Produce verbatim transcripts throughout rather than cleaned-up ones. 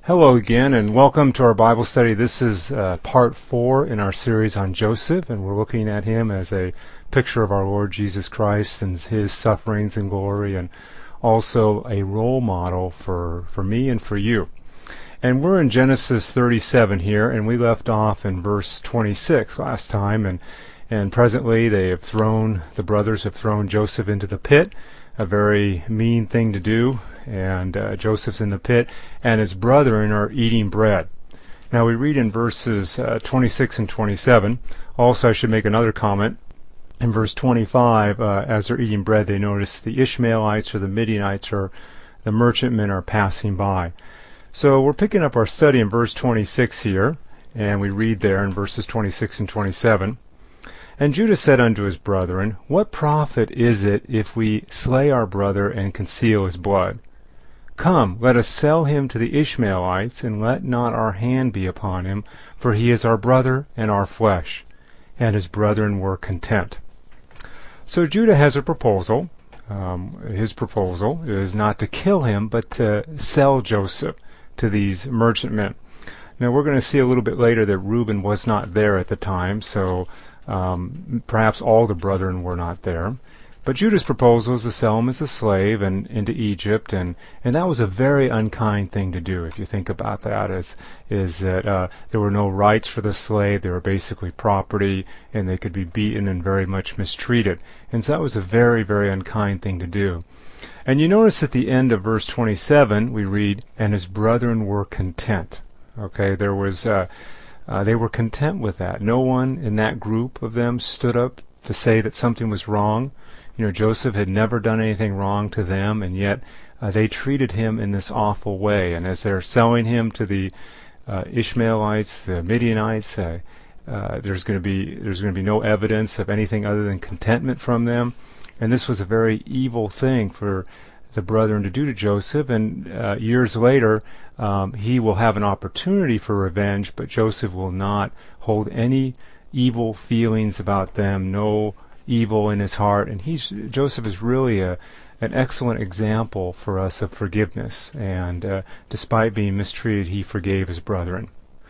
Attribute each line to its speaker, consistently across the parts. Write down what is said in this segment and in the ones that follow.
Speaker 1: Hello again, and welcome to our Bible study. This is uh, part four in our series on Joseph, and we're looking at him as a picture of our Lord Jesus Christ and his sufferings and glory, and also a role model for, for me and for you. And we're in Genesis thirty-seven here, and we left off in verse twenty-six last time, and, and presently they have thrown, the brothers have thrown Joseph into the pit, a very mean thing to do, and uh, Joseph's in the pit, and his brethren are eating bread. Now we read in verses uh, twenty-six and twenty-seven. Also, I should make another comment. In verse twenty-five, uh, as they're eating bread, they notice the Ishmaelites or the Midianites or the merchantmen are passing by. So we're picking up our study in verse twenty-six here, and we read there in verses twenty-six and twenty-seven. And Judah said unto his brethren, What profit is it if we slay our brother and conceal his blood? Come, let us sell him to the Ishmaelites, and let not our hand be upon him, for he is our brother and our flesh. And his brethren were content. So Judah has a proposal. Um, his proposal is not to kill him, but to sell Joseph to these merchantmen. Now we're going to see a little bit later that Reuben was not there at the time, so Um, perhaps all the brethren were not there. But Judah's proposal is to sell him as a slave and into Egypt, and, and that was a very unkind thing to do, if you think about that, is, is that uh, there were no rights for the slave, they were basically property, and they could be beaten and very much mistreated. And so that was a very, very unkind thing to do. And you notice at the end of verse twenty-seven, we read, And his brethren were content. Okay, there was... Uh, Uh, they were content with that. No one in that group of them stood up to say that something was wrong. You know, Joseph had never done anything wrong to them, and yet uh, they treated him in this awful way. And as they're selling him to the uh, Ishmaelites, the Midianites, uh, uh, there's going to be there's going to be no evidence of anything other than contentment from them. And this was a very evil thing for the brethren to do to Joseph, and uh, years later um, he will have an opportunity for revenge, but Joseph will not hold any evil feelings about them, no evil in his heart, and he's Joseph is really a an excellent example for us of forgiveness, and uh, despite being mistreated, he forgave his brethren.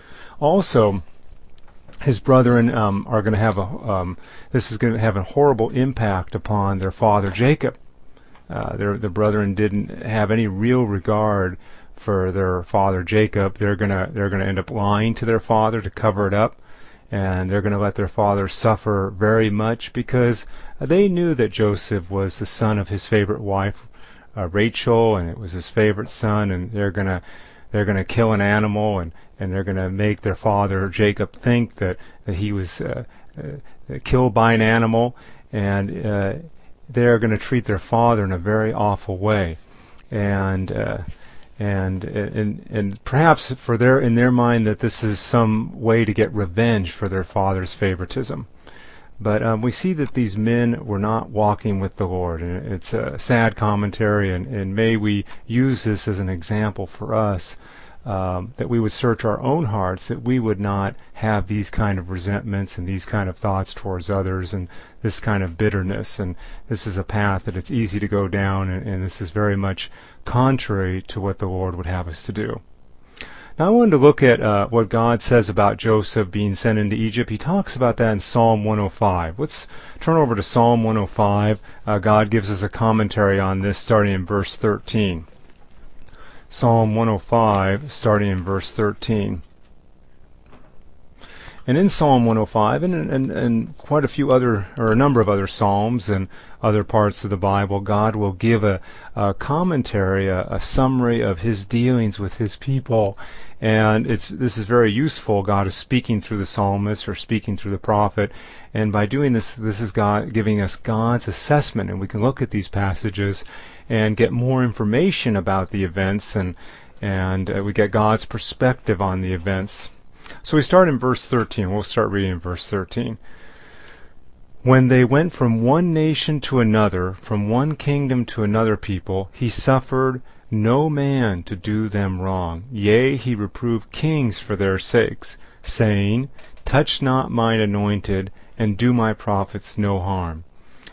Speaker 1: Also, his brethren um, are going to have a um, this is going to have a horrible impact upon their father Jacob. Uh, their the brethren didn't have any real regard for their father Jacob. They're gonna they're gonna end up lying to their father to cover it up, and they're gonna let their father suffer very much because they knew that Joseph was the son of his favorite wife, uh, Rachel, and it was his favorite son. And they're gonna they're gonna kill an animal, and, and they're gonna make their father Jacob think that that he was uh, uh, killed by an animal, and uh, they're going to treat their father in a very awful way, and uh, and and and perhaps for their in their mind that this is some way to get revenge for their father's favoritism. But um, we see that these men were not walking with the Lord, and it's a sad commentary, and, and may we use this as an example for us. Um, that we would search our own hearts, that we would not have these kind of resentments and these kind of thoughts towards others and this kind of bitterness. And this is a path that it's easy to go down, and, and this is very much contrary to what the Lord would have us to do. Now I wanted to look at uh, what God says about Joseph being sent into Egypt. He talks about that in Psalm one oh five. Let's turn over to Psalm one oh five. Uh, God gives us a commentary on this starting in verse thirteen. Psalm one oh five, starting in verse thirteen. And in Psalm one oh five, and, and, and quite a few other, or a number of other psalms and other parts of the Bible, God will give a, a commentary, a, a summary of his dealings with his people. And it's this is very useful. God is speaking through the psalmist or speaking through the prophet. And by doing this, this is God giving us God's assessment. And we can look at these passages and get more information about the events, and, and uh, we get God's perspective on the events. So we start in verse thirteen. We'll start reading in verse thirteen. When they went from one nation to another, from one kingdom to another people, he suffered no man to do them wrong. Yea, he reproved kings for their sakes, saying, Touch not mine anointed, and do my prophets no harm.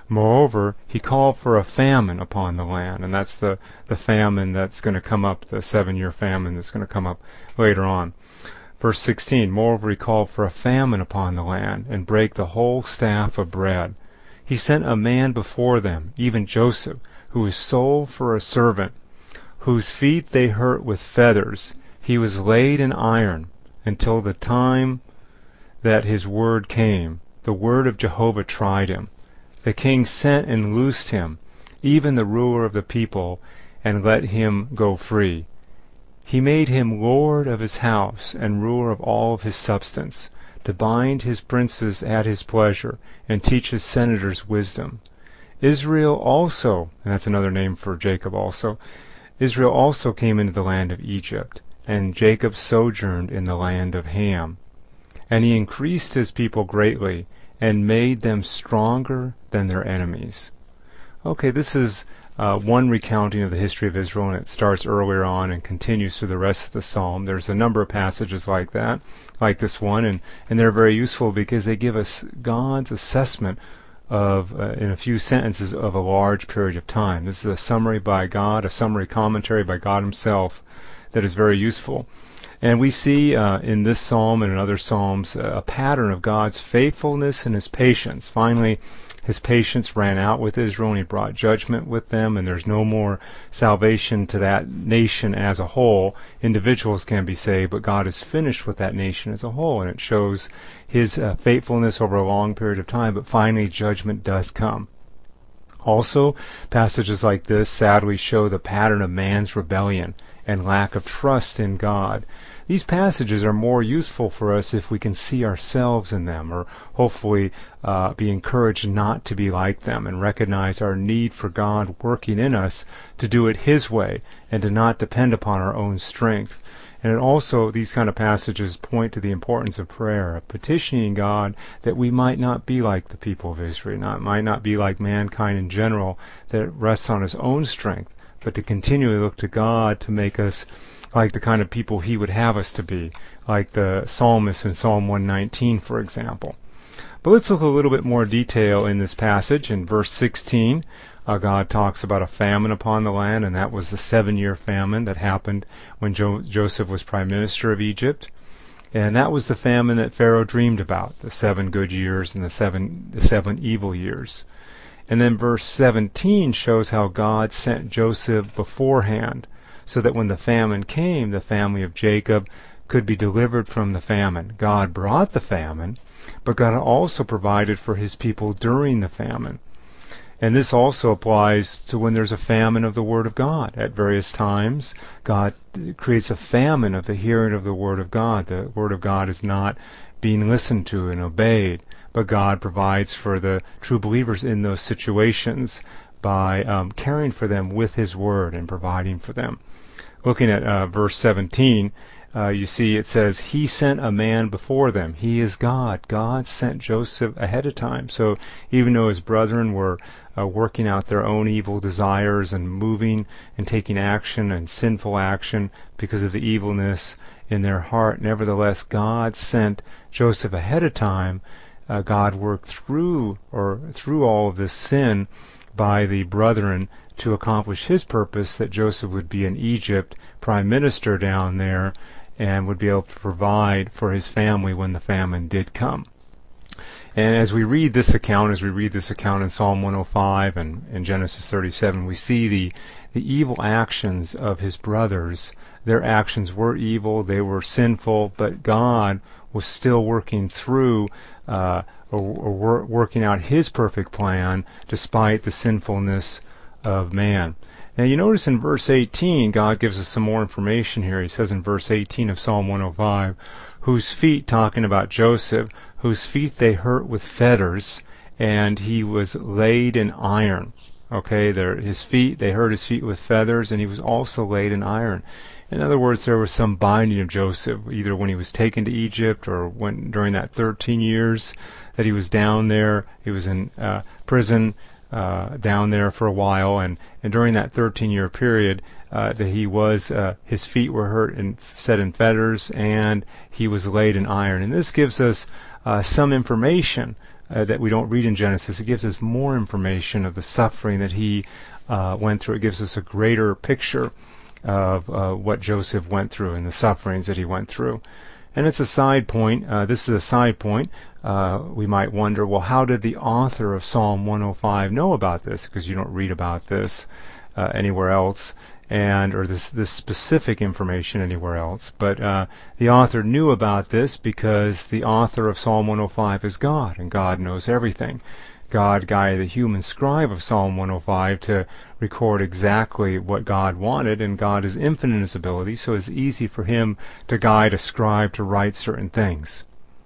Speaker 1: Moreover, he called for a famine upon the land, and that's the, the famine that's going to come up, the seven-year famine that's going to come up later on. Verse sixteen, moreover, he called for a famine upon the land, and brake the whole staff of bread. He sent a man before them, even Joseph, who was sold for a servant, whose feet they hurt with feathers. He was laid in iron until the time that his word came. The word of Jehovah tried him. The king sent and loosed him, even the ruler of the people, and let him go free. He made him lord of his house and ruler of all of his substance, to bind his princes at his pleasure, and teach his senators wisdom. Israel also, and that's another name for Jacob also, Israel also came into the land of Egypt, and Jacob sojourned in the land of Ham. And he increased his people greatly, and made them stronger than their enemies. Okay, this is uh, one recounting of the history of Israel, and it starts earlier on and continues through the rest of the psalm. There's a number of passages like that, like this one, and, and they're very useful because they give us God's assessment of, uh, in a few sentences, of a large period of time. This is a summary by God, a summary commentary by God himself that is very useful. And we see uh, in this psalm and in other psalms uh, a pattern of God's faithfulness and his patience. Finally, his patience ran out with Israel, and he brought judgment with them, and there's no more salvation to that nation as a whole. Individuals can be saved, but God is finished with that nation as a whole, and it shows his uh, faithfulness over a long period of time, but finally judgment does come. Also, passages like this sadly show the pattern of man's rebellion and lack of trust in God. These passages are more useful for us if we can see ourselves in them, or hopefully uh, be encouraged not to be like them, and recognize our need for God working in us to do it his way and to not depend upon our own strength. And it also, these kind of passages point to the importance of prayer, of petitioning God that we might not be like the people of Israel, not might not be like mankind in general that rests on his own strength, but to continually look to God to make us like the kind of people he would have us to be, like the psalmist in Psalm one nineteen, for example. But let's look a little bit more detail in this passage. In verse sixteen, uh, God talks about a famine upon the land, and that was the seven-year famine that happened when jo- Joseph was prime minister of Egypt. And that was the famine that Pharaoh dreamed about, the seven good years and the seven, the seven evil years. And then verse seventeen shows how God sent Joseph beforehand, so that when the famine came, the family of Jacob could be delivered from the famine. God brought the famine, but God also provided for his people during the famine. And this also applies to when there's a famine of the Word of God. At various times, God creates a famine of the hearing of the Word of God. The Word of God is not being listened to and obeyed, but God provides for the true believers in those situations by um, caring for them with his Word and providing for them. Looking at uh, verse seventeen, uh, you see it says, he sent a man before them. He is God. God sent Joseph ahead of time. So even though his brethren were uh, working out their own evil desires and moving and taking action and sinful action because of the evilness in their heart, nevertheless, God sent Joseph ahead of time. Uh, God worked through or through all of this sin by the brethren to accomplish his purpose, that Joseph would be in Egypt, prime minister down there, and would be able to provide for his family when the famine did come. And as we read this account, as we read this account in Psalm one oh five and in Genesis thirty-seven, we see the, the evil actions of his brothers. Their actions were evil, they were sinful, but God was still working through uh, or, or wor- working out his perfect plan despite the sinfulness of man. Now you notice in verse eighteen, God gives us some more information here. He says in verse eighteen of Psalm one oh five, whose feet, talking about Joseph, whose feet they hurt with fetters, and he was laid in iron. Okay, there, his feet, they hurt his feet with feathers, and he was also laid in iron. In other words, there was some binding of Joseph, either when he was taken to Egypt or when during that thirteen years that he was down there. He was in uh, prison uh, down there for a while, and, and during that thirteen-year period, uh, that he was, uh, his feet were hurt and set in fetters, and he was laid in iron. And this gives us uh, some information uh, that we don't read in Genesis. It gives us more information of the suffering that he uh, went through. It gives us a greater picture of uh, what Joseph went through and the sufferings that he went through. And it's a side point. Uh, this is a side point. Uh, we might wonder, well, how did the author of Psalm one oh five know about this? Because you don't read about this uh, anywhere else, and or this this specific information anywhere else. But uh, the author knew about this because the author of Psalm one oh five is God, and God knows everything. God guided the human scribe of Psalm one oh five to record exactly what God wanted, and God is infinite in his ability, so it's easy for him to guide a scribe to write certain things.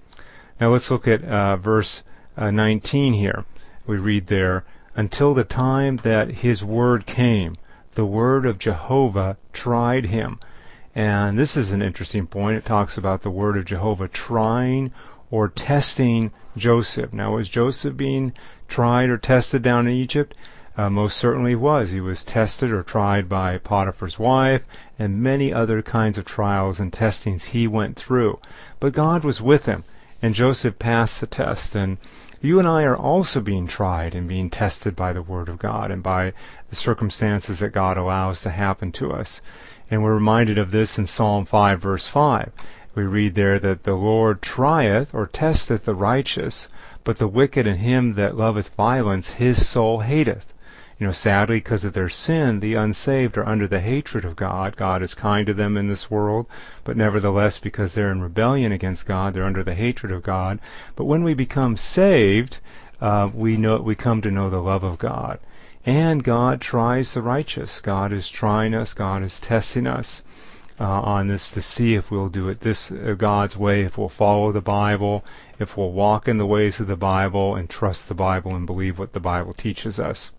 Speaker 1: Now let's look at uh, verse uh, nineteen here. We read there, "Until the time that his word came, the word of Jehovah tried him." And this is an interesting point. It talks about the word of Jehovah trying or testing Joseph. Now, was Joseph being tried or tested down in Egypt? Uh, most certainly was. He was tested or tried by Potiphar's wife and many other kinds of trials and testings he went through. But God was with him, and Joseph passed the test. And you and I are also being tried and being tested by the Word of God and by the circumstances that God allows to happen to us. And we're reminded of this in Psalm five, verse five. We read there that the Lord trieth or testeth the righteous, but the wicked and him that loveth violence his soul hateth. You know, sadly, because of their sin, the unsaved are under the hatred of God. God is kind to them in this world, but nevertheless, because they're in rebellion against God, they're under the hatred of God. But when we become saved, uh, we know we come to know the love of God. And God tries the righteous. God is trying us. God is testing us Uh, on this to see if we'll do it this uh, God's way, if we'll follow the Bible, if we'll walk in the ways of the Bible and trust the Bible and believe what the Bible teaches us.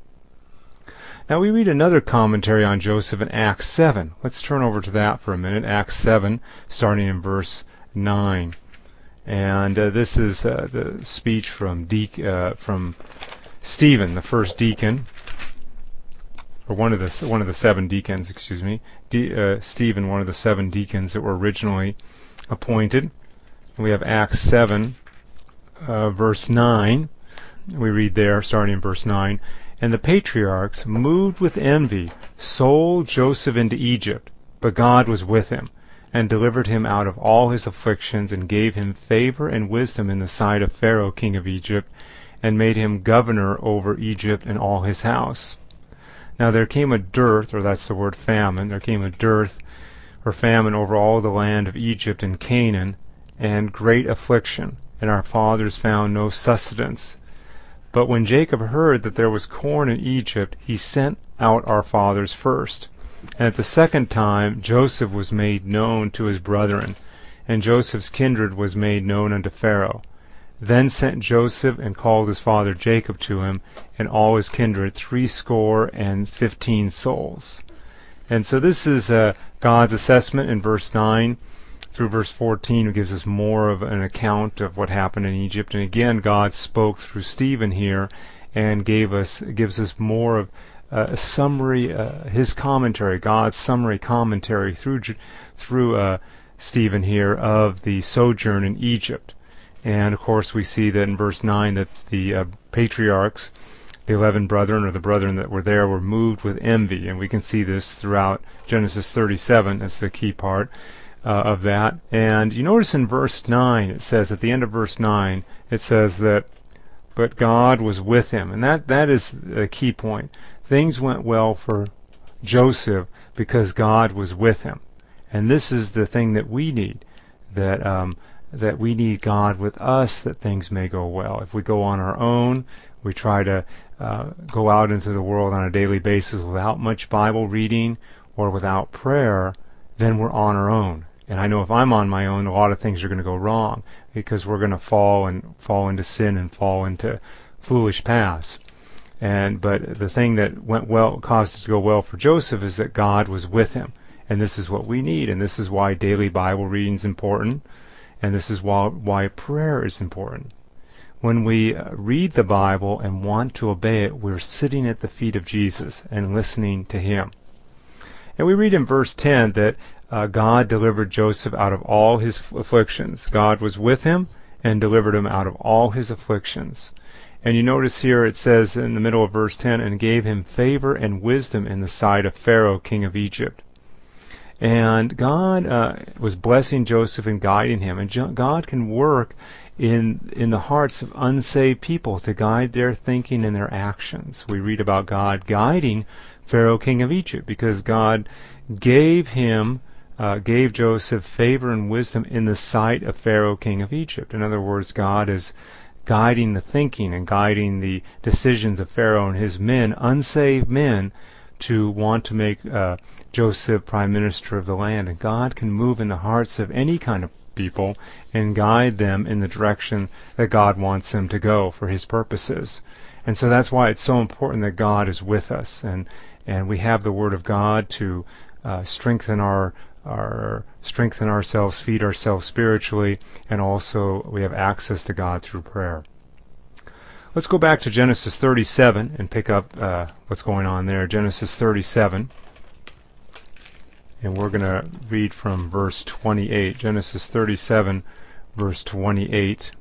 Speaker 1: Now we read another commentary on Joseph in Acts seven. Let's turn over to that for a minute. Acts seven, starting in verse nine. And uh, this is uh, the speech from De- uh, from Stephen, the first deacon, or one of the one of the seven deacons, excuse me, De- uh, Stephen, one of the seven deacons that were originally appointed. We have Acts seven, uh, verse nine. We read there, starting in verse nine, "And the patriarchs, moved with envy, sold Joseph into Egypt, but God was with him, and delivered him out of all his afflictions, and gave him favor and wisdom in the sight of Pharaoh king of Egypt, and made him governor over Egypt and all his house. Now there came a dearth," or that's the word famine, "there came a dearth or famine over all the land of Egypt and Canaan, and great affliction, and our fathers found no sustenance. But when Jacob heard that there was corn in Egypt, he sent out our fathers first. And at the second time Joseph was made known to his brethren, and Joseph's kindred was made known unto Pharaoh. Then sent Joseph and called his father Jacob to him, and all his kindred, threescore and fifteen souls." And so this is uh, God's assessment in verse nine through verse fourteen, who gives us more of an account of what happened in Egypt. And again, God spoke through Stephen here and gave us gives us more of uh, a summary, uh, his commentary, God's summary commentary through through uh, Stephen here of the sojourn in Egypt. And of course we see that in verse nine that the uh, patriarchs, the eleven brethren, or the brethren that were there, were moved with envy. And we can see this throughout Genesis thirty-seven. That's the key part uh, of that. And you notice in verse nine, it says, at the end of verse nine, it says that, "But God was with him." And that, that is a key point. Things went well for Joseph because God was with him. And this is the thing that we need, that um, that we need God with us that things may go well. If we go on our own, we try to uh, go out into the world on a daily basis without much Bible reading or without prayer, then we're on our own. And I know if I'm on my own, a lot of things are going to go wrong because we're going to fall and fall into sin and fall into foolish paths. And but the thing that went well, caused it to go well for Joseph, is that God was with him. And this is what we need, and this is why daily Bible reading is important. And this is why, why prayer is important. When we read the Bible and want to obey it, we're sitting at the feet of Jesus and listening to him. And we read in verse ten that uh, God delivered Joseph out of all his afflictions. God was with him, and delivered him out of all his afflictions. And you notice here it says in the middle of verse ten, and gave him favor and wisdom in the sight of Pharaoh, king of Egypt. And God uh, was blessing Joseph and guiding him. And jo- God can work in in the hearts of unsaved people to guide their thinking and their actions. We read about God guiding Pharaoh, king of Egypt, because God gave him, uh, gave Joseph favor and wisdom in the sight of Pharaoh, king of Egypt. In other words, God is guiding the thinking and guiding the decisions of Pharaoh and his men, unsaved men, to want to make uh, Joseph prime minister of the land. And God can move in the hearts of any kind of people and guide them in the direction that God wants them to go for his purposes. And so that's why it's so important that God is with us, and and we have the Word of God to uh, strengthen our our strengthen ourselves, feed ourselves spiritually, and also we have access to God through prayer. Let's go back to Genesis thirty-seven and pick up uh, what's going on there. Genesis thirty-seven. And we're going to read from verse twenty-eight. Genesis thirty-seven, verse twenty-eight.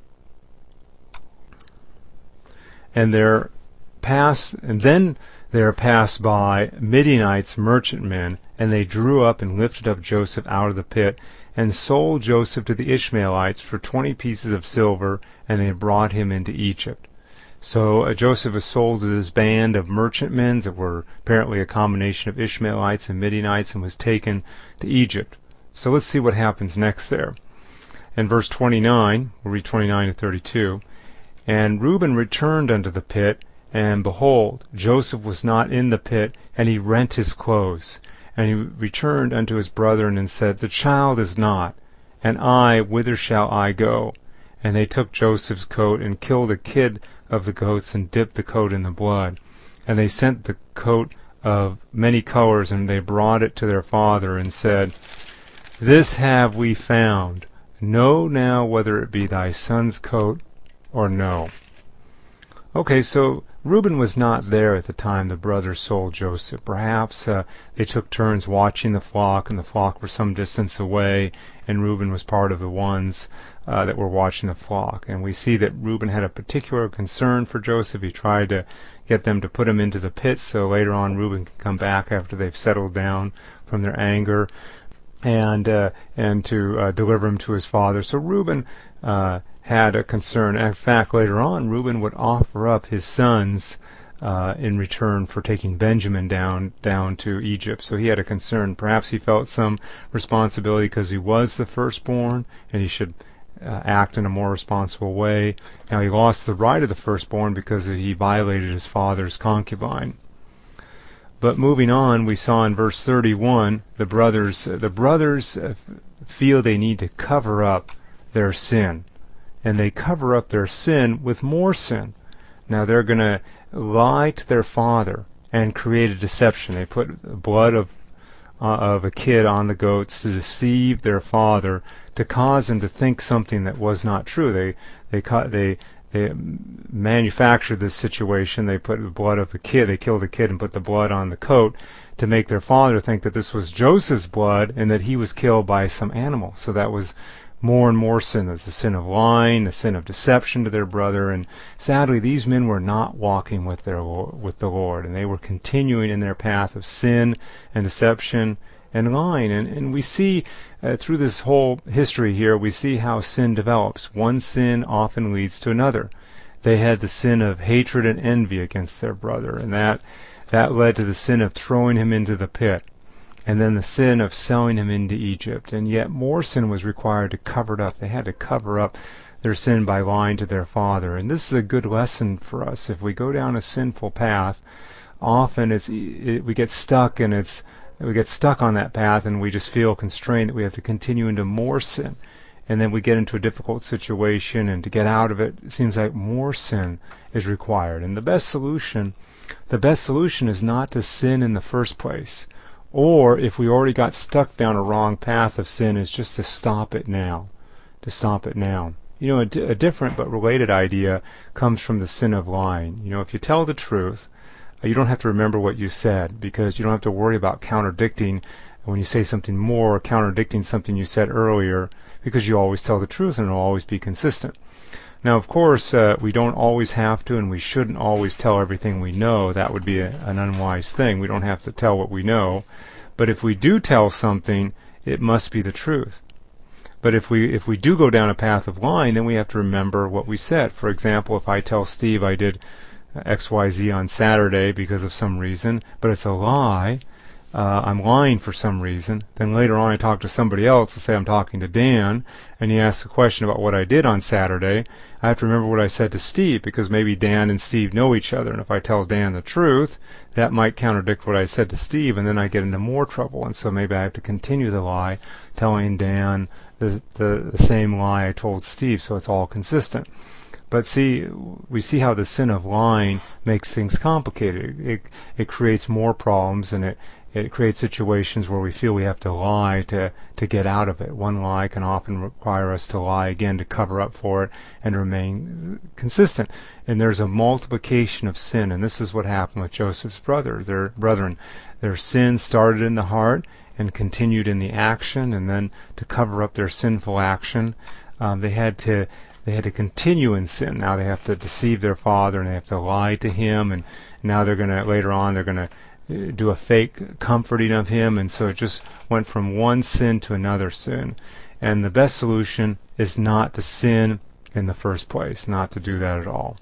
Speaker 1: And there passed, and then there passed by Midianites, merchantmen, and they drew up and lifted up Joseph out of the pit, and sold Joseph to the Ishmaelites for twenty pieces of silver, and they brought him into Egypt. So uh, Joseph was sold to this band of merchantmen that were apparently a combination of Ishmaelites and Midianites, and was taken to Egypt. So let's see what happens next there. In verse twenty-nine, we'll read twenty-nine to thirty-two. And Reuben returned unto the pit, and behold, Joseph was not in the pit, and he rent his clothes. And he returned unto his brethren, and said, The child is not, and I, whither shall I go? And they took Joseph's coat, and killed a kid of the goats, and dipped the coat in the blood. And they sent the coat of many colors, and they brought it to their father, and said, This have we found. Know now whether it be thy son's coat or no. Okay, so Reuben was not there at the time the brothers sold Joseph. Perhaps uh, they took turns watching the flock, and the flock were some distance away, and Reuben was part of the ones uh, that were watching the flock. And we see that Reuben had a particular concern for Joseph. He tried to get them to put him into the pit, so later on Reuben can come back after they've settled down from their anger, and uh, and to uh, deliver him to his father. So Reuben uh, had a concern. In fact, later on, Reuben would offer up his sons uh, in return for taking Benjamin down down to Egypt. So he had a concern. Perhaps he felt some responsibility because he was the firstborn, and he should uh, act in a more responsible way. Now he lost the right of the firstborn because he violated his father's concubine. But moving on, we saw in verse thirty-one, the brothers the brothers feel they need to cover up their sin. And they cover up their sin with more sin. Now they're going to lie to their father and create a deception. They put the blood of uh, of a kid on the goats to deceive their father, to cause him to think something that was not true. They they they they manufactured this situation. They put the blood of a kid. They killed a kid and put the blood on the coat to make their father think that this was Joseph's blood and that he was killed by some animal. So that was more and more sin. There's the sin of lying, the sin of deception to their brother, and sadly these men were not walking with their with the Lord, and they were continuing in their path of sin and deception and lying. And, and we see uh, through this whole history here, we see how sin develops. One sin often leads to another. They had the sin of hatred and envy against their brother, and that that led to the sin of throwing him into the pit. And then the sin of selling him into Egypt. And yet more sin was required to cover it up. They had to cover up their sin by lying to their father. And this is a good lesson for us. If we go down a sinful path, often it's it, we get stuck, and it's we get stuck on that path, and we just feel constrained that we have to continue into more sin. And then we get into a difficult situation, and to get out of it, it seems like more sin is required. And the best solution, the best solution is not to sin in the first place. Or, if we already got stuck down a wrong path of sin, is just to stop it now. To stop it now. You know, a, d- a different but related idea comes from the sin of lying. You know, if you tell the truth, uh, you don't have to remember what you said, because you don't have to worry about contradicting when you say something more contradicting something you said earlier, because you always tell the truth and it'll always be consistent. Now, of course, uh, we don't always have to, and we shouldn't always tell everything we know. That would be a, an unwise thing. We don't have to tell what we know. But if we do tell something, it must be the truth. But if we if we do go down a path of lying, then we have to remember what we said. For example, if I tell Steve I did X Y Z on Saturday because of some reason, but it's a lie, Uh, I'm lying for some reason, then later on I talk to somebody else, let's say I'm talking to Dan, and he asks a question about what I did on Saturday, I have to remember what I said to Steve, because maybe Dan and Steve know each other, and if I tell Dan the truth, that might contradict what I said to Steve, and then I get into more trouble, and so maybe I have to continue the lie, telling Dan the, the, the same lie I told Steve, so it's all consistent. But see, we see how the sin of lying makes things complicated. It, it creates more problems, and it It creates situations where we feel we have to lie to, to get out of it. One lie can often require us to lie again to cover up for it and remain consistent. And there's a multiplication of sin, and this is what happened with Joseph's brother, their brethren. Their sin started in the heart and continued in the action, and then to cover up their sinful action, um, they had to they had to continue in sin. Now they have to deceive their father, and they have to lie to him, and now they're going to, later on, they're going to do a fake comforting of him, and so it just went from one sin to another sin. And the best solution is not to sin in the first place, not to do that at all.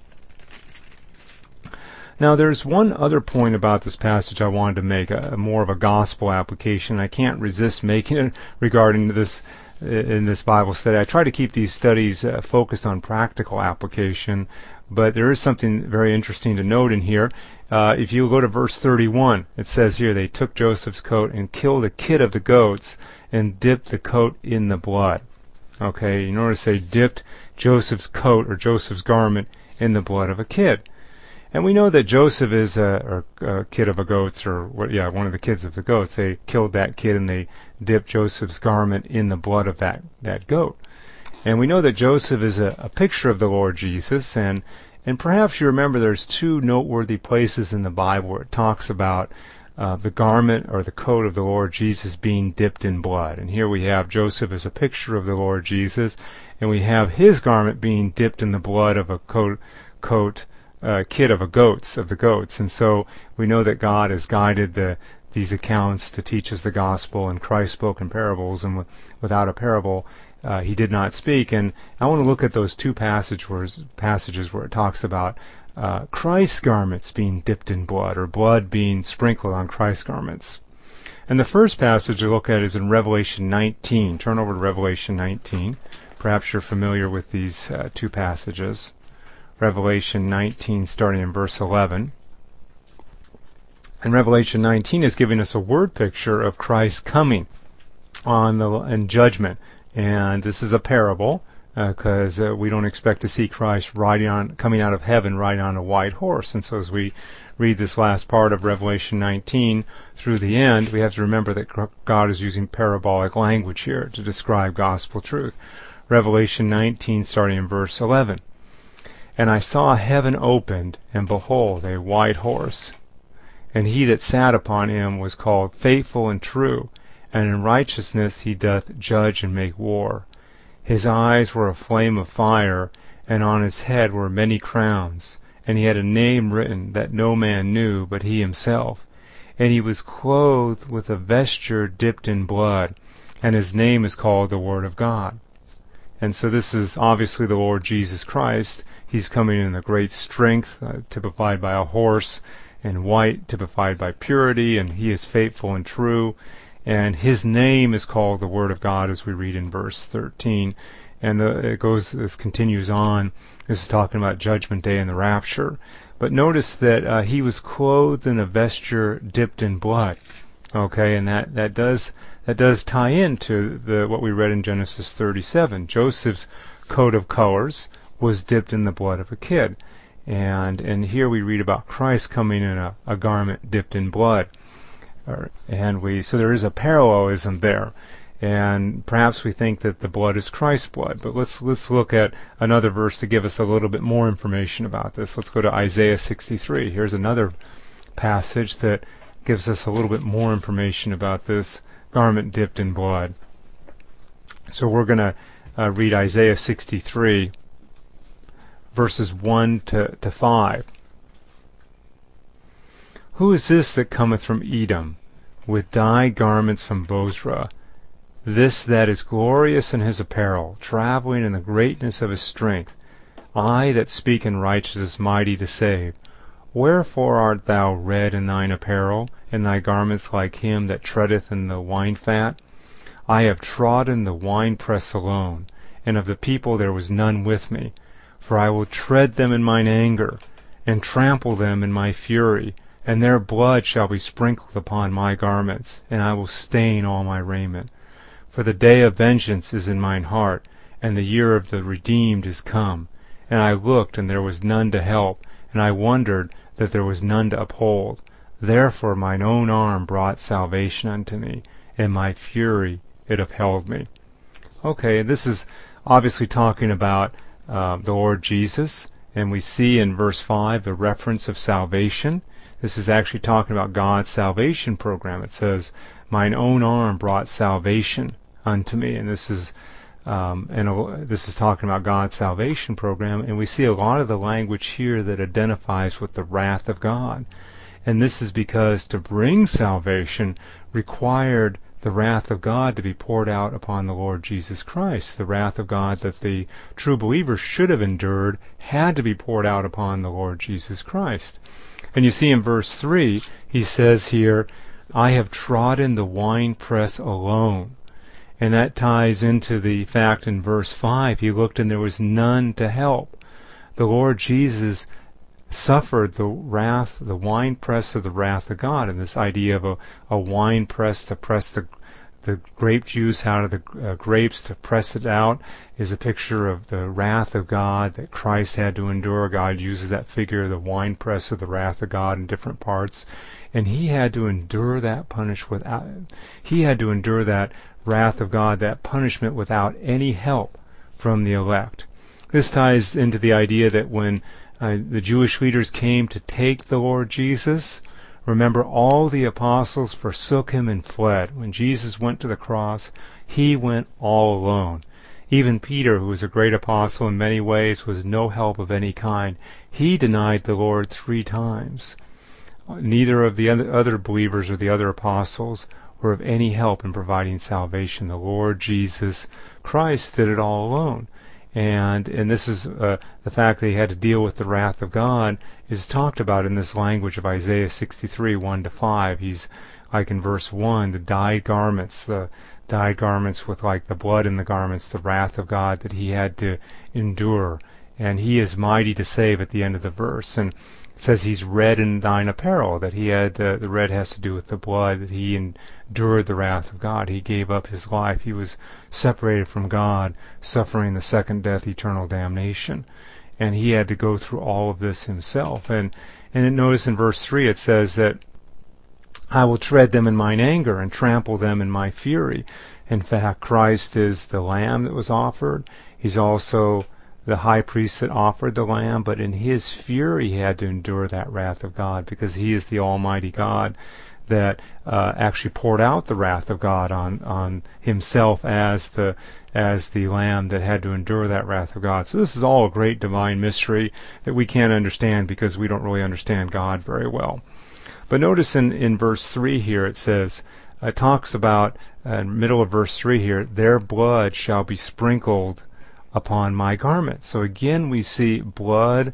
Speaker 1: Now there's one other point about this passage I wanted to make, a, a more of a gospel application. I can't resist making it regarding this in this Bible study. I try to keep these studies uh, focused on practical application, but there is something very interesting to note in here. Uh, if you go to verse thirty-one, it says here, they took Joseph's coat and killed a kid of the goats and dipped the coat in the blood. Okay, you notice they dipped Joseph's coat or Joseph's garment in the blood of a kid. And we know that Joseph is a, a kid of a goats, or what? Yeah, one of the kids of the goats. They killed that kid and they dipped Joseph's garment in the blood of that, that goat. And we know that Joseph is a, a picture of the Lord Jesus, and and perhaps you remember there's two noteworthy places in the Bible where it talks about uh, the garment or the coat of the Lord Jesus being dipped in blood. And here we have Joseph as a picture of the Lord Jesus, and we have his garment being dipped in the blood of a coat, coat uh, kid of a goats, of the goats. And so we know that God has guided the these accounts to teach us the gospel, and Christ spoke in parables, and w- without a parable Uh, he did not speak. And I want to look at those two passage where, passages where it talks about uh, Christ's garments being dipped in blood, or blood being sprinkled on Christ's garments. And the first passage to look at is in Revelation nineteen. Turn over to Revelation nineteen. Perhaps you're familiar with these uh, two passages. Revelation nineteen, starting in verse eleven. And Revelation nineteen is giving us a word picture of Christ coming on the in judgment. And this is a parable, because uh, uh, we don't expect to see Christ riding on, coming out of heaven, riding on a white horse. And so as we read this last part of Revelation nineteen through the end, we have to remember that God is using parabolic language here to describe gospel truth. Revelation nineteen, starting in verse eleven. And I saw heaven opened, and behold, a white horse. And he that sat upon him was called Faithful and True, and in righteousness he doth judge and make war. His eyes were a flame of fire, and on his head were many crowns, and he had a name written that no man knew but he himself. And he was clothed with a vesture dipped in blood, and his name is called the Word of God. And so this is obviously the Lord Jesus Christ. He's coming in a great strength, uh, typified by a horse, and white, typified by purity, and he is faithful and true. And his name is called the Word of God, as we read in verse thirteen. And the, it goes, this continues on. This is talking about Judgment Day and the rapture. But notice that uh, he was clothed in a vesture dipped in blood. Okay, and that, that does that does tie into the what we read in Genesis thirty-seven. Joseph's coat of colors was dipped in the blood of a kid. And and here we read about Christ coming in a, a garment dipped in blood. And we so there is a parallelism there, and perhaps we think that the blood is Christ's blood. But let's let's look at another verse to give us a little bit more information about this. Let's go to Isaiah sixty-three. Here's another passage that gives us a little bit more information about this garment dipped in blood. So we're going to uh, read Isaiah sixty-three, verses one to, to five. Who is this that cometh from Edom, with dyed garments from Bozrah? This that is glorious in his apparel, traveling in the greatness of his strength. I that speak in righteousness, mighty to save. Wherefore art thou red in thine apparel, and thy garments like him that treadeth in the wine fat? I have trodden the winepress alone, and of the people there was none with me. For I will tread them in mine anger, and trample them in my fury, and their blood shall be sprinkled upon my garments, and I will stain all my raiment. For the day of vengeance is in mine heart, and the year of the redeemed is come. And I looked, and there was none to help, and I wondered that there was none to uphold. Therefore mine own arm brought salvation unto me, and my fury it upheld me. Okay, this is obviously talking about uh, the Lord Jesus, and we see in verse five the reference of salvation. This is actually talking about God's salvation program. It says, mine own arm brought salvation unto me, and this is um, and uh, this is talking about God's salvation program, and we see a lot of the language here that identifies with the wrath of God. And this is because to bring salvation required the wrath of God to be poured out upon the Lord Jesus Christ. The wrath of God that the true believers should have endured had to be poured out upon the Lord Jesus Christ. And you see in verse three, he says here, I have trodden the winepress alone. And that ties into the fact in verse five, he looked and there was none to help. The Lord Jesus suffered the wrath, the winepress of the wrath of God. And this idea of a, a winepress to press the the grape juice out of the uh, grapes, to press it out, is a picture of the wrath of God that Christ had to endure. God uses that figure, the winepress of the wrath of God, in different parts. And he had to endure that punish without, he had to endure that wrath of God, that punishment, without any help from the elect. This ties into the idea that when uh, the Jewish leaders came to take the Lord Jesus, remember, all the apostles forsook him and fled. When Jesus went to the cross, he went all alone. Even Peter, who was a great apostle in many ways, was no help of any kind. He denied the Lord three times. Neither of the other believers or the other apostles were of any help in providing salvation. The Lord Jesus Christ did it all alone. And and this is uh, the fact that he had to deal with the wrath of God is talked about in this language of Isaiah sixty-three, one to five. He's like in verse one, the dyed garments, the dyed garments with like the blood in the garments, the wrath of God that he had to endure. And he is mighty to save at the end of the verse. And it says he's red in thine apparel, that he had, uh, the red has to do with the blood, that he endured the wrath of God. He gave up his life. He was separated from God, suffering the second death, eternal damnation. And he had to go through all of this himself. And, and notice in verse three it says that I will tread them in mine anger and trample them in my fury. In fact, Christ is the lamb that was offered. He's also the high priest that offered the lamb, but in his fury he had to endure that wrath of God, because he is the Almighty God that uh, actually poured out the wrath of God on on himself as the as the lamb that had to endure that wrath of God. So this is all a great divine mystery that we can't understand because we don't really understand God very well. But notice in, in verse three here it says, it talks about, uh, middle of verse three here, their blood shall be sprinkled upon my garments. So again we see blood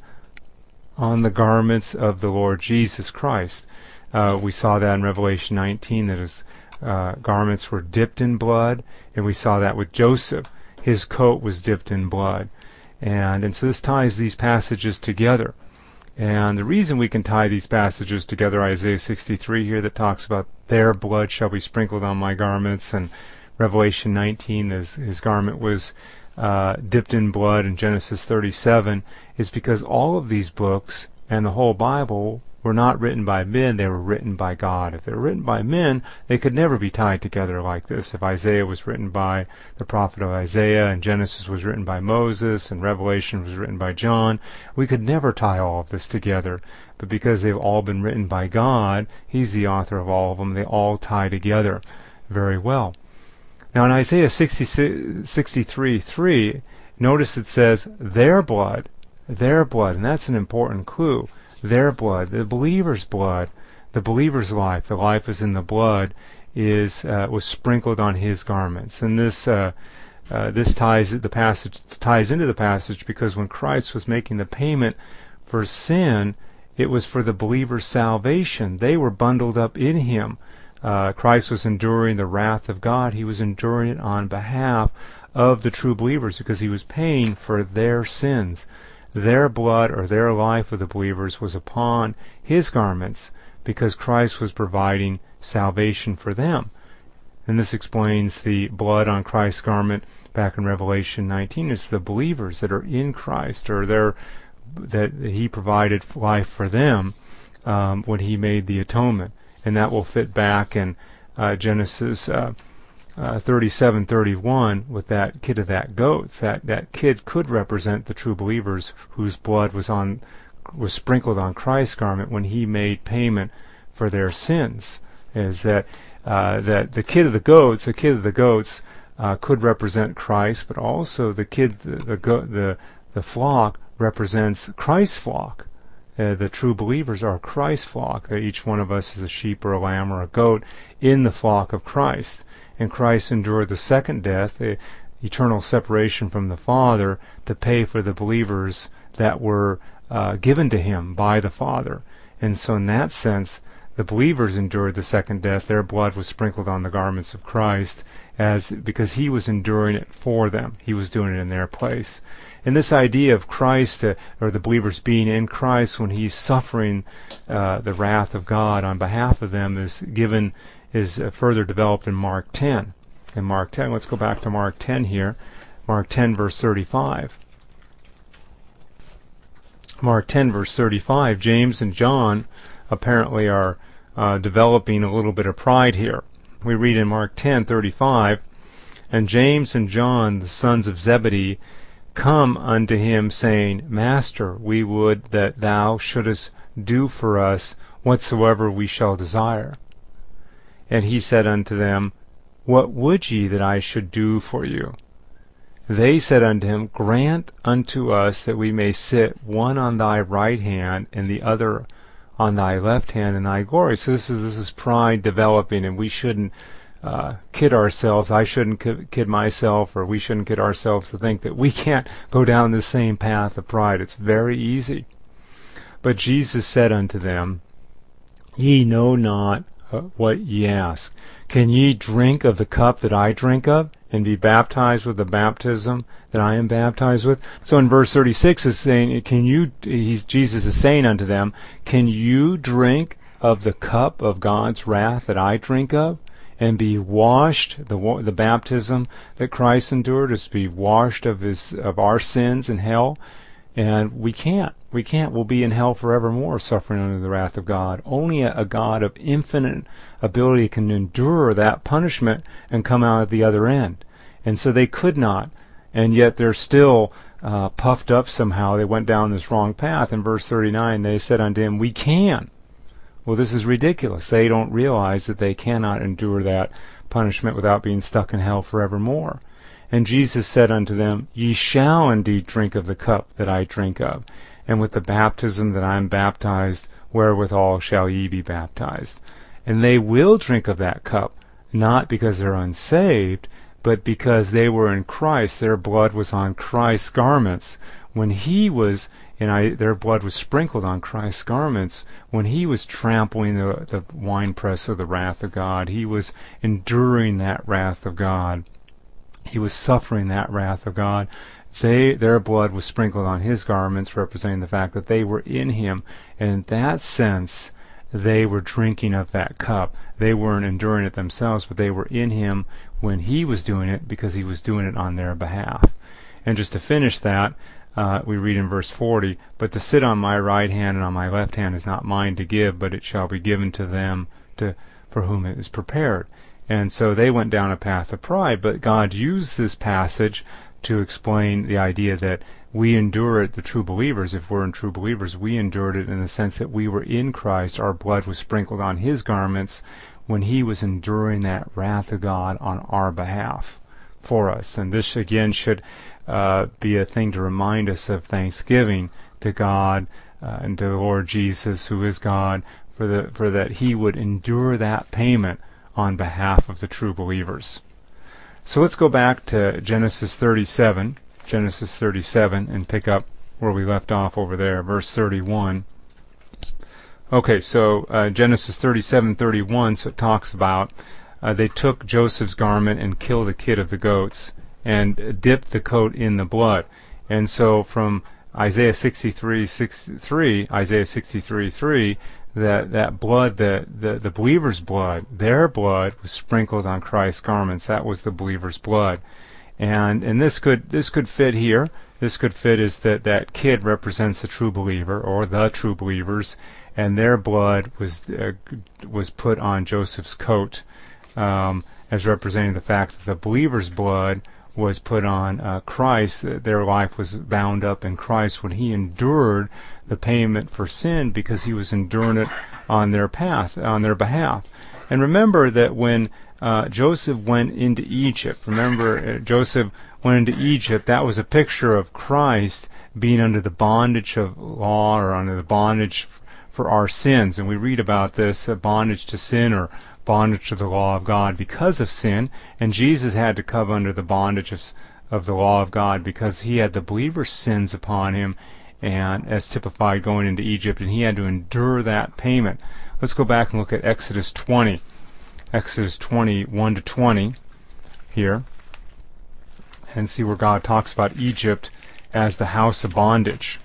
Speaker 1: on the garments of the Lord Jesus Christ. Uh, we saw that in Revelation nineteen, that his uh, garments were dipped in blood, and we saw that with Joseph. His coat was dipped in blood. And, and so this ties these passages together. And the reason we can tie these passages together, Isaiah sixty-three here that talks about their blood shall be sprinkled on my garments, and Revelation nineteen, his, his garment was uh, dipped in blood, in Genesis thirty-seven, is because all of these books and the whole Bible were not written by men, they were written by God. If they were written by men, they could never be tied together like this. If Isaiah was written by the prophet of Isaiah, and Genesis was written by Moses, and Revelation was written by John, we could never tie all of this together. But because they've all been written by God, He's the author of all of them, they all tie together. very well. Now in Isaiah sixty-three three, notice it says, their blood, their blood, and that's an important clue. Their blood, the believer's blood, the believer's life, the life is in the blood, is uh, was sprinkled on his garments. And this uh, uh, this ties the passage ties into the passage because when Christ was making the payment for sin, it was for the believer's salvation. They were bundled up in him. Uh, Christ was enduring the wrath of God. He was enduring it on behalf of the true believers because he was paying for their sins. Their blood or their life of the believers was upon his garments because Christ was providing salvation for them. And this explains the blood on Christ's garment back in Revelation nineteen. It's the believers that are in Christ, or they're, that he provided life for them um, when he made the atonement. And that will fit back in uh, Genesis uh, uh, thirty-seven thirty-one with that kid of that goats. That that kid could represent the true believers whose blood was on was sprinkled on Christ's garment when he made payment for their sins. Is that uh, that the kid of the goats, the kid of the goats uh, could represent Christ, but also the kid, the the go- the, the flock represents Christ's flock. Uh, the true believers are Christ's flock. Uh, each one of us is a sheep or a lamb or a goat in the flock of Christ. And Christ endured the second death, the eternal separation from the Father, to pay for the believers that were uh, given to him by the Father. And so in that sense, the believers endured the second death. Their blood was sprinkled on the garments of Christ as because he was enduring it for them. He was doing it in their place. And this idea of Christ, uh, or the believers being in Christ when he's suffering uh, the wrath of God on behalf of them, is given, is uh, further developed in Mark ten. In Mark ten, let's go back to Mark ten here. Mark ten, verse thirty-five. Mark ten, verse thirty-five. James and John apparently are uh, developing a little bit of pride here. We read in Mark ten thirty-five, and James and John, the sons of Zebedee, come unto him, saying, Master, we would that thou shouldest do for us whatsoever we shall desire. And he said unto them, What would ye that I should do for you? They said unto him, Grant unto us that we may sit one on thy right hand and the other on thy left hand in thy glory. So this is this is pride developing, and we shouldn't uh, kid ourselves. I shouldn't kid myself, or we shouldn't kid ourselves to think that we can't go down the same path of pride. It's very easy. But Jesus said unto them, Ye know not uh, what ye ask. Can ye drink of the cup that I drink of, and be baptized with the baptism that I am baptized with? So in verse thirty-six is saying, can you, he's, Jesus is saying unto them, can you drink of the cup of God's wrath that I drink of, and be washed, the the baptism that Christ endured is to be washed of his of our sins in hell? And we can't. We can't. We'll be in hell forevermore, suffering under the wrath of God. Only a, a God of infinite ability can endure that punishment and come out at the other end. And so they could not. And yet they're still uh, puffed up somehow. They went down this wrong path. In verse thirty-nine, they said unto him, We can. Well, this is ridiculous. They don't realize that they cannot endure that punishment without being stuck in hell forevermore. And Jesus said unto them, Ye shall indeed drink of the cup that I drink of, and with the baptism that I am baptized, wherewithal shall ye be baptized. And they will drink of that cup, not because they're unsaved, but because they were in Christ. Their blood was on Christ's garments when he was, and I, their blood was sprinkled on Christ's garments when he was trampling the, the winepress of the wrath of God. He was enduring that wrath of God. He was suffering that wrath of God. They, their blood was sprinkled on his garments, representing the fact that they were in him. And in that sense, they were drinking of that cup. They weren't enduring it themselves, but they were in him when he was doing it, because he was doing it on their behalf. And just to finish that, uh, we read in verse forty, But to sit on my right hand and on my left hand is not mine to give, but it shall be given to them to for whom it is prepared. And so they went down a path of pride, but God used this passage to explain the idea that we endure it, the true believers, if we're in true believers, we endured it in the sense that we were in Christ. Our blood was sprinkled on his garments when he was enduring that wrath of God on our behalf for us. And this, again, should uh, be a thing to remind us of thanksgiving to God uh, and to the Lord Jesus, who is God, for the for that he would endure that payment on behalf of the true believers. So let's go back to Genesis thirty-seven, Genesis thirty-seven, and pick up where we left off over there, verse thirty-one. Okay, so uh, Genesis thirty-seven thirty-one, so it talks about uh, they took Joseph's garment and killed a kid of the goats and dipped the coat in the blood. And so from Isaiah sixty-three three, Isaiah sixty-three three, that that blood, the, the the believer's blood, their blood was sprinkled on Christ's garments. That was the believer's blood. And and this could this could fit here. This could fit as that that kid represents the true believer or the true believers, and their blood was uh, was put on Joseph's coat, um, as representing the fact that the believer's blood was put on uh, Christ. Their life was bound up in Christ when he endured the payment for sin, because he was enduring it on their path, on their behalf. And remember that when uh, Joseph went into Egypt, remember uh, Joseph went into Egypt, that was a picture of Christ being under the bondage of law, or under the bondage f- for our sins. And we read about this, uh, bondage to sin, or bondage to the law of God because of sin, and Jesus had to come under the bondage of, of the law of God because he had the believer's sins upon him, and as typified going into Egypt, and he had to endure that payment. Let's go back and look at Exodus twenty. Exodus twenty, one to twenty here, and see where God talks about Egypt as the house of bondage.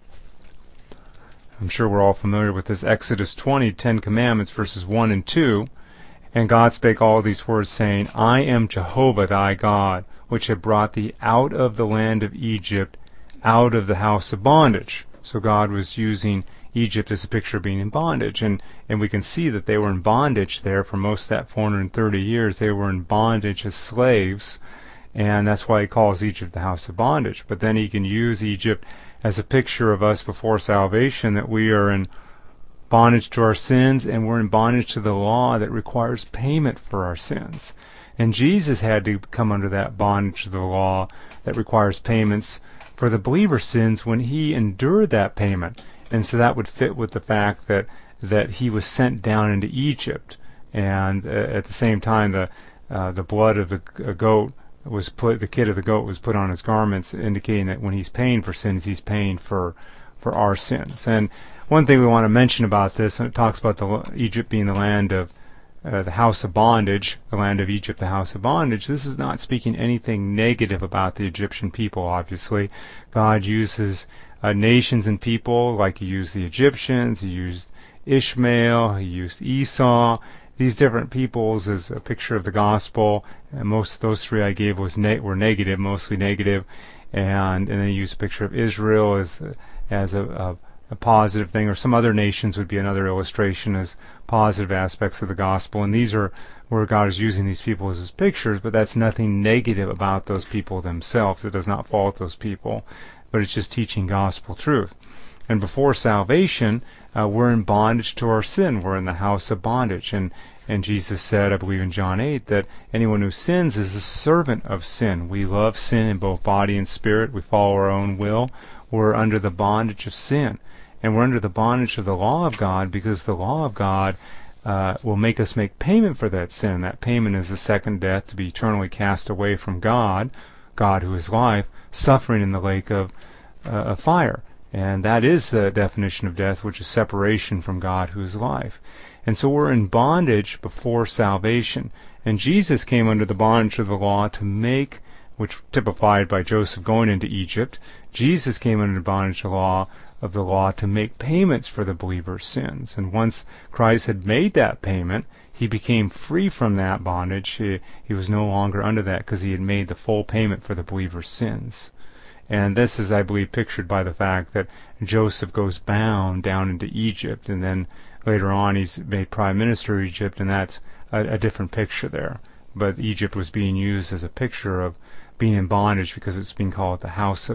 Speaker 1: I'm sure we're all familiar with this. Exodus twenty, Ten Commandments, verses one and two. And God spake all these words, saying, I am Jehovah thy God, which have brought thee out of the land of Egypt, out of the house of bondage. So God was using Egypt as a picture of being in bondage. And, and we can see that they were in bondage there for most of that four hundred thirty years. They were in bondage as slaves, and that's why he calls Egypt the house of bondage. But then he can use Egypt as a picture of us before salvation, that we are in bondage to our sins, and we're in bondage to the law that requires payment for our sins. And Jesus had to come under that bondage to the law that requires payments for the believer's sins when he endured that payment. And so that would fit with the fact that that he was sent down into Egypt, and uh, at the same time the uh, the blood of the uh, goat was put, the kid of the goat was put on his garments, indicating that when he's paying for sins, he's paying for for our sins. And one thing we want to mention about this, and it talks about the Egypt being the land of uh, the house of bondage, the land of Egypt, the house of bondage. This is not speaking anything negative about the Egyptian people, obviously. God uses uh, nations and people, like he used the Egyptians, he used Ishmael, he used Esau, these different peoples as a picture of the gospel. And most of those three I gave was ne- were negative, mostly negative. And, and then he used a picture of Israel as, as a, a a positive thing, or some other nations would be another illustration as positive aspects of the gospel. And these are where God is using these people as his pictures, but that's nothing negative about those people themselves. It does not fault those people, but it's just teaching gospel truth. And before salvation, uh, we're in bondage to our sin. We're in the house of bondage. And, and Jesus said, I believe in John eight, that anyone who sins is a servant of sin. We love sin in both body and spirit. We follow our own will. We're under the bondage of sin. And we're under the bondage of the law of God, because the law of God uh, will make us make payment for that sin. That payment is the second death, to be eternally cast away from God, God who is life, suffering in the lake of, uh, of fire. And that is the definition of death, which is separation from God who is life. And so we're in bondage before salvation. And Jesus came under the bondage of the law to make, which typified by Joseph going into Egypt, Jesus came under the bondage of the law of the law to make payments for the believer's sins. And once Christ had made that payment, he became free from that bondage. He, he was no longer under that, because he had made the full payment for the believer's sins. And this is, I believe, pictured by the fact that Joseph goes bound down into Egypt, and then later on he's made prime minister of Egypt, and that's a, a different picture there. But Egypt was being used as a picture of being in bondage, because it's being called the house of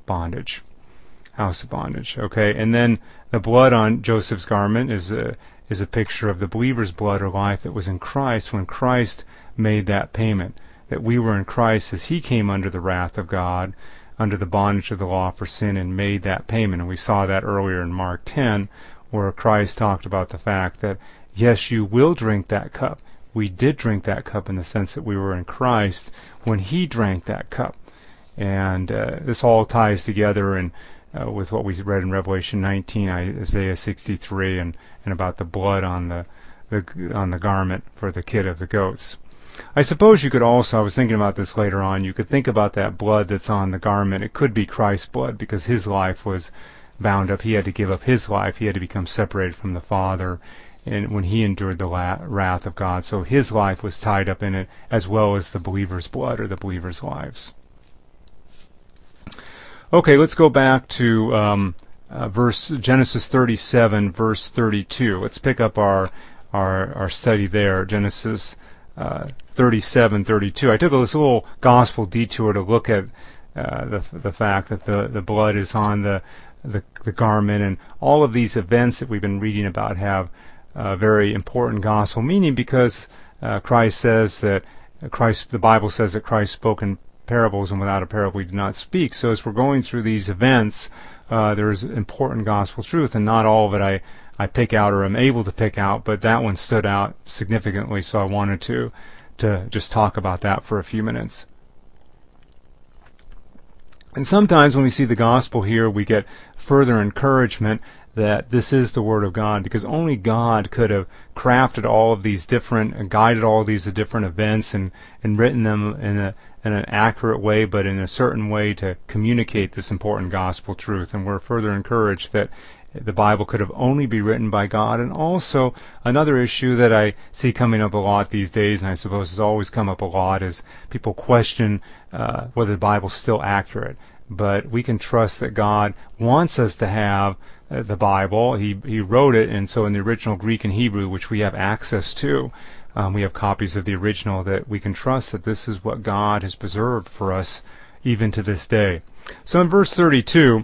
Speaker 1: bondage. House of bondage. Okay, and then the blood on Joseph's garment is a is a picture of the believer's blood or life that was in Christ when Christ made that payment. That we were in Christ as he came under the wrath of God, under the bondage of the law for sin, and made that payment. And we saw that earlier in Mark ten, where Christ talked about the fact that, yes, you will drink that cup. We did drink that cup in the sense that we were in Christ when he drank that cup. And uh, this all ties together and Uh, with what we read in Revelation nineteen, Isaiah sixty-three, and, and about the blood on the, the on the garment for the kid of the goats. I suppose you could also, I was thinking about this later on, you could think about that blood that's on the garment. It could be Christ's blood because his life was bound up. He had to give up his life. He had to become separated from the Father and when he endured the la- wrath of God. So his life was tied up in it as well as the believer's blood or the believer's lives. Okay, let's go back to um, uh, verse Genesis thirty-seven, verse thirty-two. Let's pick up our our, our study there, Genesis uh, thirty-seven, thirty-two. I took this little gospel detour to look at uh, the the fact that the, the blood is on the, the the garment, and all of these events that we've been reading about have uh, very important gospel meaning because uh, Christ says that Christ, the Bible says that Christ spoke in parables, and without a parable we do not speak. So as we're going through these events, uh, there's important gospel truth, and not all of it I, I pick out or am able to pick out, but that one stood out significantly, so I wanted to, to just talk about that for a few minutes. And sometimes when we see the gospel here, we get further encouragement that this is the Word of God, because only God could have crafted all of these different, and guided all of these different events and, and written them in a in an accurate way, but in a certain way to communicate this important gospel truth. And we're further encouraged that the Bible could have only be written by God. And also another issue that I see coming up a lot these days, and I suppose has always come up a lot, is people question uh, whether the Bible's still accurate. But we can trust that God wants us to have uh, the Bible. He he wrote it, and so in the original Greek and Hebrew, which we have access to, Um, we have copies of the original that we can trust that this is what God has preserved for us even to this day. So in verse thirty-two,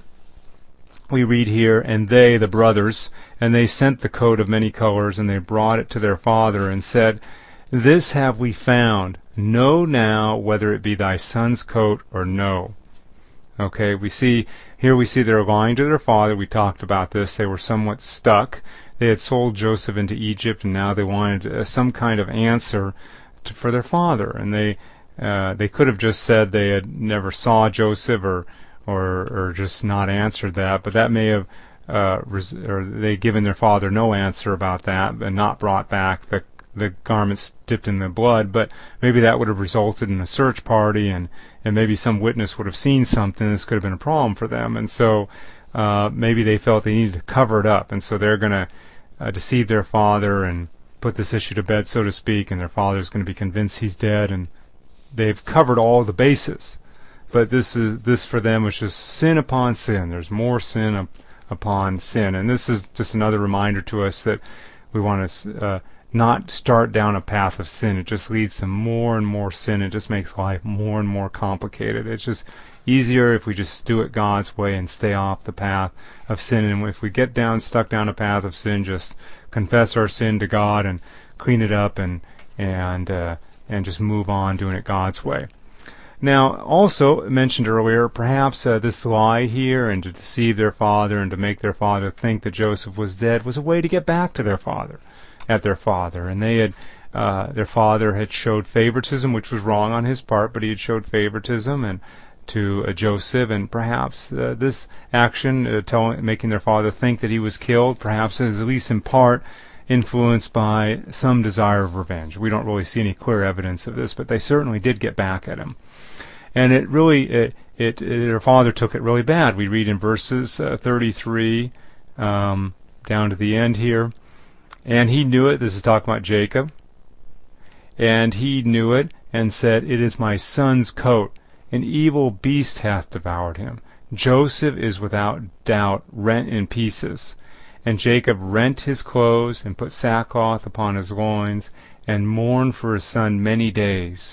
Speaker 1: we read here, "And they, the brothers, and they sent the coat of many colors, and they brought it to their father, and said, This have we found. Know now whether it be thy son's coat or no." Okay, we see, here we see they're lying to their father. We talked about this. They were somewhat stuck. They had sold Joseph into Egypt, and now they wanted uh, some kind of answer to, for their father. And they uh, they could have just said they had never saw Joseph, or or or just not answered that. But that may have uh, res- or they given their father no answer about that, and not brought back the the garments dipped in the blood. But maybe that would have resulted in a search party, and and maybe some witness would have seen something. This could have been a problem for them, and so uh, maybe they felt they needed to cover it up, and so they're going to Uh, deceive their father and put this issue to bed, so to speak, and their father's going to be convinced he's dead, and they've covered all the bases. But this is this for them was just sin upon sin. There's more sin up, upon sin, and this is just another reminder to us that we want to uh, not start down a path of sin. It just leads to more and more sin. It just makes life more and more complicated. It's just easier if we just do it God's way and stay off the path of sin. And if we get down, stuck down a path of sin, just confess our sin to God and clean it up and and uh, and just move on doing it God's way. Now, also mentioned earlier, perhaps uh, this lie here and to deceive their father and to make their father think that Joseph was dead was a way to get back to their father, at their father. And they had, uh, their father had showed favoritism, which was wrong on his part, but he had showed favoritism and to uh, Joseph, and perhaps uh, this action, uh, telling, making their father think that he was killed, perhaps is at least in part influenced by some desire of revenge. We don't really see any clear evidence of this, but they certainly did get back at him. And it really, it, it, it their father took it really bad. We read in verses uh, thirty-three um, down to the end here. And he knew it. This is talking about Jacob. And he knew it and said, It is my son's coat. An evil beast hath devoured him. Joseph is without doubt rent in pieces. And Jacob rent his clothes, and put sackcloth upon his loins, and mourned for his son many days.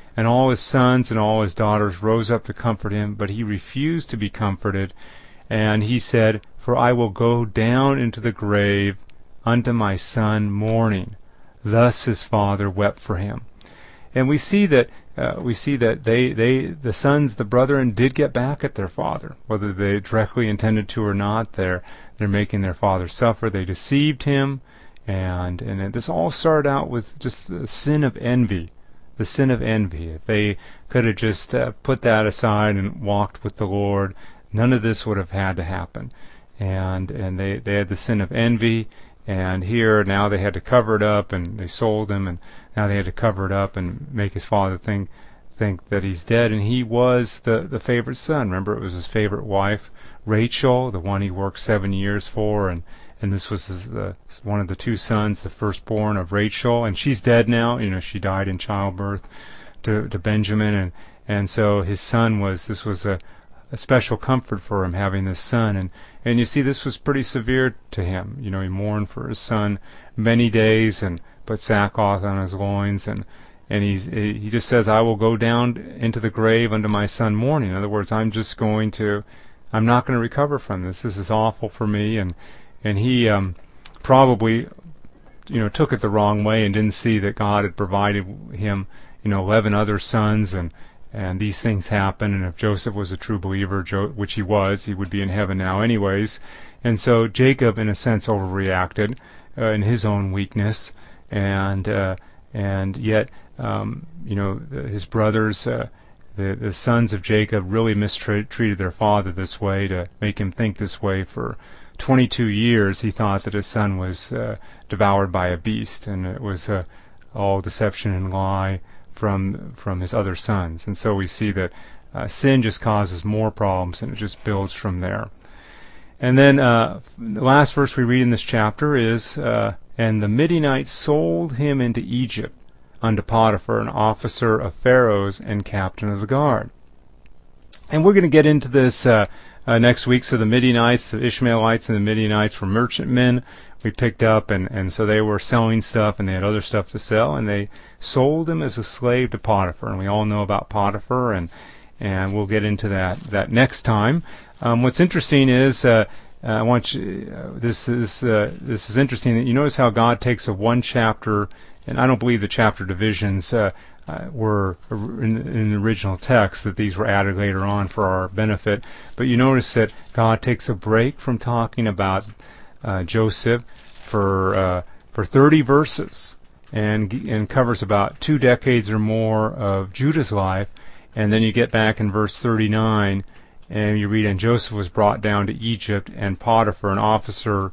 Speaker 1: And all his sons and all his daughters rose up to comfort him, but he refused to be comforted. And he said, For I will go down into the grave unto my son mourning. Thus his father wept for him. And we see that uh, we see that they, they the sons, the brethren, did get back at their father, whether they directly intended to or not. They're they're making their father suffer. They deceived him, and and this all started out with just the sin of envy. The sin of envy. If they could have just uh, put that aside and walked with the Lord, none of this would have had to happen. And and they, they had the sin of envy, and here now they had to cover it up, and they sold him, and now they had to cover it up and make his father think think that he's dead. And he was the, the favorite son. Remember, it was his favorite wife, Rachel, the one he worked seven years for, and And this was his, the, one of the two sons, the firstborn of Rachel, and she's dead now. You know, she died in childbirth to, to Benjamin, and and so his son was. This was a, a special comfort for him having this son, and and you see, this was pretty severe to him. You know, he mourned for his son many days, and put sackcloth on his loins, and and he's he just says, "I will go down into the grave unto my son mourning." In other words, I'm just going to, I'm not going to recover from this. This is awful for me, and. And he um, probably, you know, took it the wrong way and didn't see that God had provided him, you know, eleven other sons, and and these things happen. And if Joseph was a true believer, jo- which he was, he would be in heaven now, anyways. And so Jacob, in a sense, overreacted uh, in his own weakness, and uh, and yet, um, you know, his brothers. Uh, The, the sons of Jacob really mistreated their father this way to make him think this way. For twenty-two years he thought that his son was uh, devoured by a beast, and it was uh, all deception and lie from from his other sons. And so we see that uh, sin just causes more problems, and it just builds from there. And then uh, the last verse we read in this chapter is, uh, And the Midianites sold him into Egypt, unto Potiphar, an officer of Pharaoh's and captain of the guard. And we're going to get into this uh, uh, next week. So the Midianites, the Ishmaelites and the Midianites were merchantmen we picked up, and, and so they were selling stuff, and they had other stuff to sell, and they sold him as a slave to Potiphar. And we all know about Potiphar, and and we'll get into that, that next time. Um, what's interesting is, uh, uh, I want you, uh, this is uh, this is interesting that you notice how God takes a one chapter. And I don't believe the chapter divisions uh, uh, were in, in the original text, that these were added later on for our benefit. But you notice that God takes a break from talking about uh, Joseph for uh, for thirty verses, and and covers about two decades or more of Judah's life. And then you get back in verse thirty-nine, and you read, And Joseph was brought down to Egypt, and Potiphar, an officer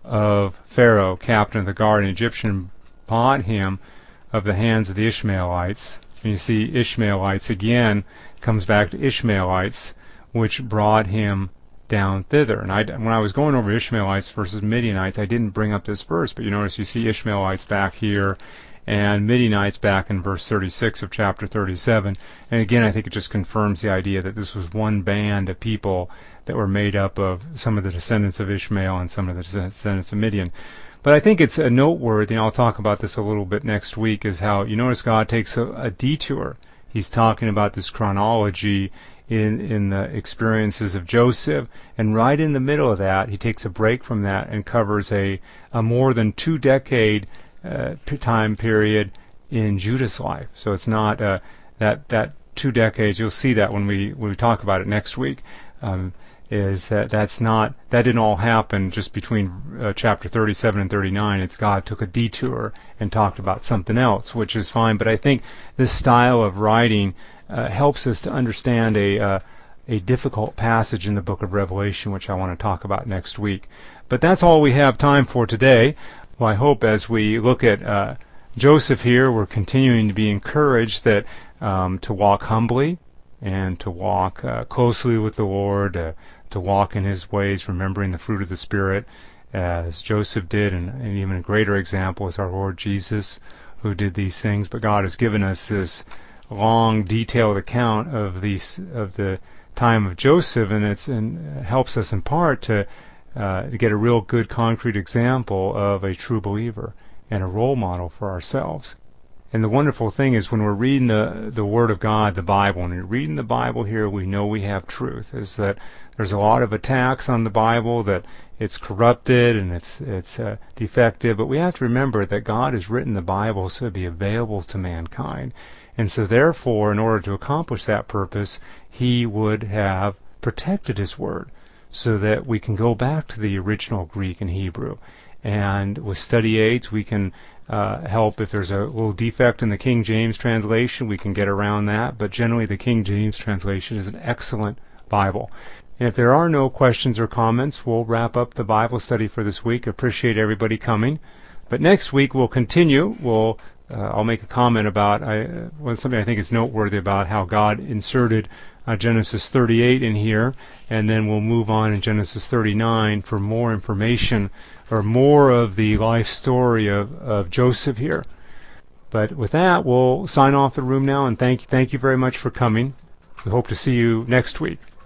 Speaker 1: of Pharaoh, captain of the guard, an Egyptian, bought him of the hands of the Ishmaelites. And you see Ishmaelites again comes back to Ishmaelites, which brought him down thither. And I, when I was going over Ishmaelites versus Midianites, I didn't bring up this verse, but you notice you see Ishmaelites back here, and Midianites back in verse thirty-six of chapter thirty-seven. And again, I think it just confirms the idea that this was one band of people that were made up of some of the descendants of Ishmael and some of the descendants of Midian. But I think it's a noteworthy, and I'll talk about this a little bit next week, is how you notice God takes a, a detour. He's talking about this chronology in in the experiences of Joseph, and right in the middle of that, he takes a break from that and covers a, a more than two decade uh, time period in Judah's life. So it's not uh, that that two decades. You'll see that when we when we talk about it next week. Um, is that that's not, that didn't all happen just between uh, chapter thirty-seven and thirty-nine. It's God took a detour and talked about something else, which is fine. But I think this style of writing uh, helps us to understand a uh, a difficult passage in the book of Revelation, which I want to talk about next week. But that's all we have time for today. Well, I hope as we look at uh, Joseph here, we're continuing to be encouraged that um, to walk humbly and to walk uh, closely with the Lord, uh, to walk in his ways, remembering the fruit of the Spirit, as Joseph did, and, and even a greater example is our Lord Jesus, who did these things. But God has given us this long, detailed account of these of the time of Joseph, and it's and helps us in part to uh, to get a real good, concrete example of a true believer and a role model for ourselves. And the wonderful thing is when we're reading the, the Word of God, the Bible, and we're reading the Bible here, we know we have truth, is that there's a lot of attacks on the Bible, that it's corrupted and it's it's uh, defective, but we have to remember that God has written the Bible so to be available to mankind. And so therefore, in order to accomplish that purpose, He would have protected His Word so that we can go back to the original Greek and Hebrew. And with study aids, we can uh, help if there's a little defect in the King James translation, we can get around that. But generally, the King James translation is an excellent Bible. And if there are no questions or comments, we'll wrap up the Bible study for this week. Appreciate everybody coming. But next week, we'll continue. We'll uh, I'll make a comment about I, uh, well, something I think is noteworthy about how God inserted Uh, Genesis thirty-eight in here, and then we'll move on in Genesis thirty-nine for more information or more of the life story of, of Joseph here. But with that, we'll sign off the room now, and thank thank you very much for coming. We hope to see you next week.